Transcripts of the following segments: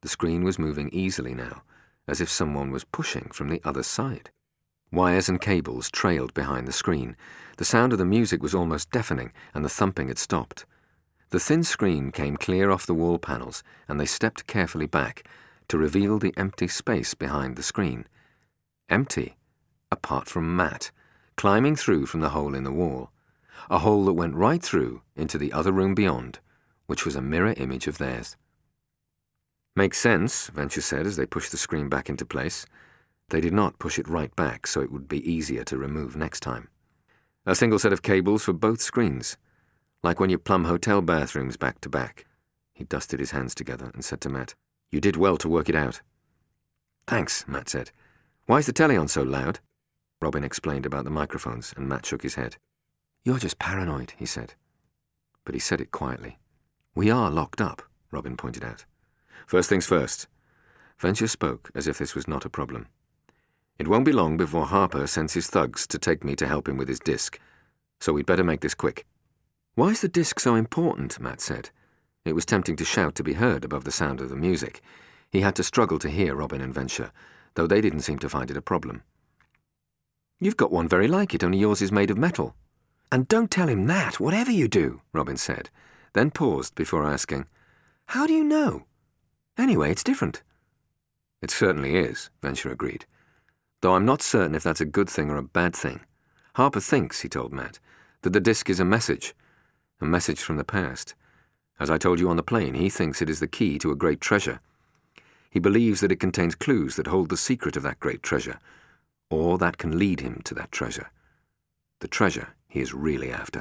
The screen was moving easily now, as if someone was pushing from the other side. Wires and cables trailed behind the screen. The sound of the music was almost deafening, and the thumping had stopped. The thin screen came clear off the wall panels, and they stepped carefully back to reveal the empty space behind the screen. Empty, apart from Matt, climbing through from the hole in the wall, a hole that went right through into the other room beyond, which was a mirror image of theirs. "Makes sense," Venture said as they pushed the screen back into place. They did not push it right back so it would be easier to remove next time. "A single set of cables for both screens, like when you plumb hotel bathrooms back to back." He dusted his hands together and said to Matt, "You did well to work it out." "Thanks," Matt said. "Why's the telly on so loud?" Robin explained about the microphones, and Matt shook his head. "You're just paranoid," he said. But he said it quietly. "We are locked up," Robin pointed out. "First things first." Venture spoke as if this was not a problem. "It won't be long before Harper sends his thugs to take me to help him with his disc, so we'd better make this quick." "Why is the disc so important?" Matt said. It was tempting to shout to be heard above the sound of the music. He had to struggle to hear Robin and Venture, though they didn't seem to find it a problem. "You've got one very like it, only yours is made of metal." "And don't tell him that, whatever you do," Robin said, then paused before asking, "How do you know? Anyway, it's different." "It certainly is," Venture agreed, "though I'm not certain if that's a good thing or a bad thing. Harper thinks," he told Matt, "that the disc is a message from the past. As I told you on the plane, he thinks it is the key to a great treasure. He believes that it contains clues that hold the secret of that great treasure, or that can lead him to that treasure. The treasure he is really after."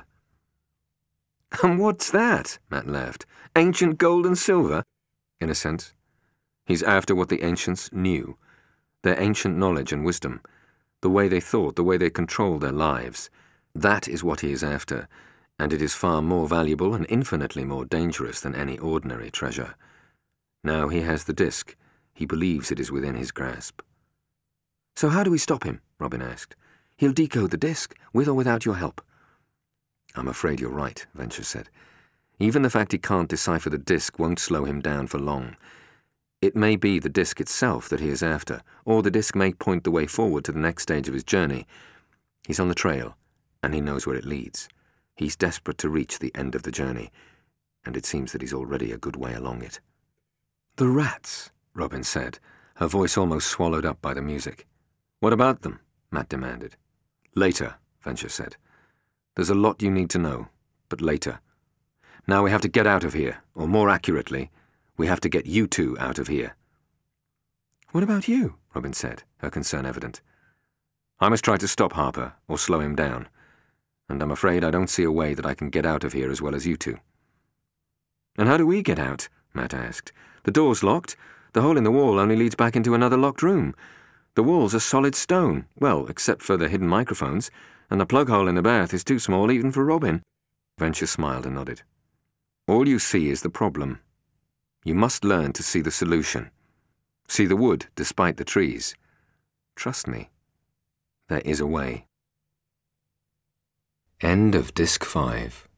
"And what's that?" Matt laughed. "Ancient gold and silver?" "In a sense. He's after what the ancients knew, their ancient knowledge and wisdom, the way they thought, the way they controlled their lives. That is what he is after, and it is far more valuable and infinitely more dangerous than any ordinary treasure. Now he has the disc. He believes it is within his grasp." "So how do we stop him?" Robin asked. "He'll decode the disc, with or without your help." "I'm afraid you're right," Venture said. "Even the fact he can't decipher the disc won't slow him down for long. It may be the disc itself that he is after, or the disc may point the way forward to the next stage of his journey. He's on the trail, and he knows where it leads. He's desperate to reach the end of the journey, and it seems that he's already a good way along it." "The rats," Robin said, her voice almost swallowed up by the music. "What about them?" Matt demanded. "Later," Venture said. "There's a lot you need to know, but later. Now we have to get out of here, or more accurately, we have to get you two out of here." "What about you?" Robin said, her concern evident. "I must try to stop Harper, or slow him down, and I'm afraid I don't see a way that I can get out of here as well as you two." "And how do we get out?" Matt asked. "The door's locked. The hole in the wall only leads back into another locked room. The walls are solid stone, well, except for the hidden microphones, and the plug hole in the bath is too small even for Robin." Venture smiled and nodded. "All you see is the problem. You must learn to see the solution. See the wood despite the trees. Trust me, there is a way." End of Disc 5.